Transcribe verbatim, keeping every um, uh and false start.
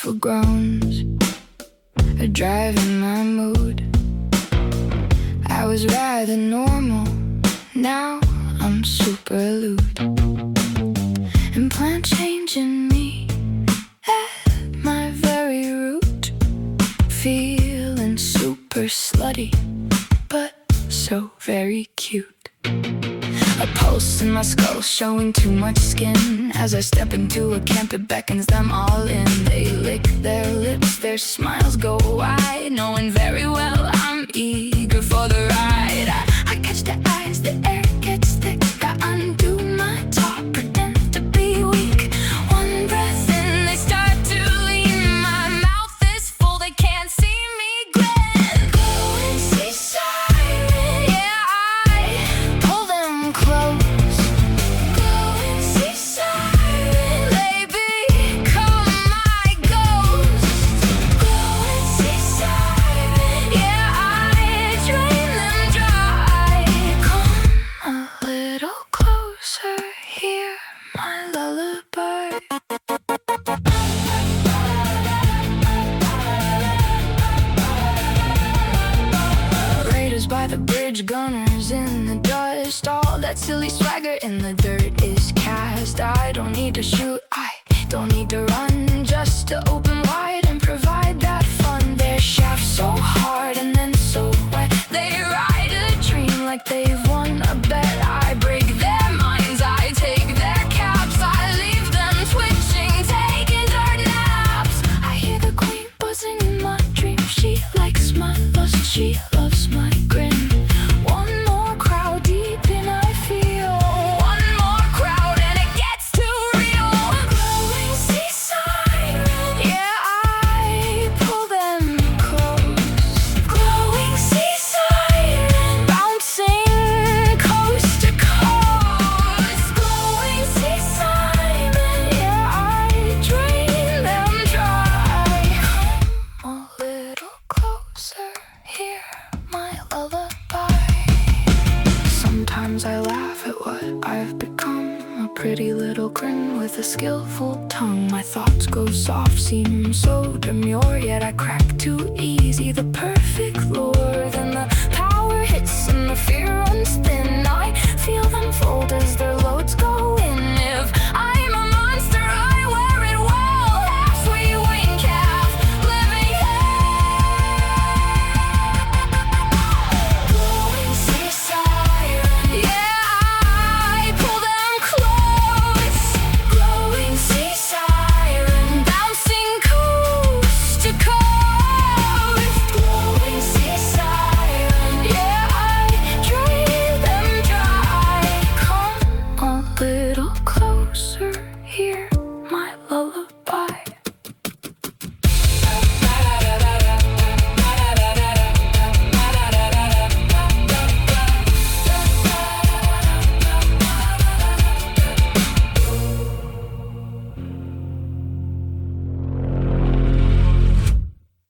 awful groans are driving my mood. I was rather normal, now I'm super lewd. And plan changing me at my very root. Feeling super slutty, but so very cute. A pulse in my skull showing too much skin. As I step into a camp, it beckons them all in. They lick their lips, their smiles go wide, knowing very well I'm eager for the ride. I, I catch their eyes, the air gets thick. I undo my top, pretend to be weak. One breath in, they start to lean. My mouth is full, they can't see me grin. Go and see siren, yeah, I pull them close. Go and see siren, they become my ghost. Go and see siren, yeah, I drain them dry. Come a little closer, hear my lullaby. Raiders by the bridge, gunners in the dust. All that silly swagger in the dirt is cast. I don't need to shoot, I don't need to run, just to open wide and provide that fun. Their shafts so hard and then so wet, they ride a dream like they've won a bet. I break their minds, I take their caps, I leave them twitching, taking dark naps. I hear the queen buzzing in my dream. She likes my lust, she loves my grin. One more crowd deep in, I feel one more crowd and it gets too real. Glowing sea siren, yeah, I pull them close. Glowing sea siren, bouncing coast to coast. Glowing sea siren, yeah, I drain them dry. Come a little closer, hear my lullaby. Sometimes I laugh at what I've become, a pretty little grin with a skillful tongue. My thoughts go soft, seem so demure, yet I crack too easy, the perfect lure.